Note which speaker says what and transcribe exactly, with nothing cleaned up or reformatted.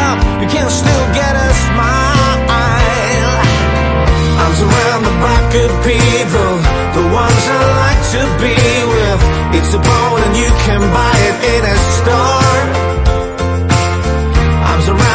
Speaker 1: you can still get a smile. Arms around the back of people, the ones I like to be with. It's a bone and you can buy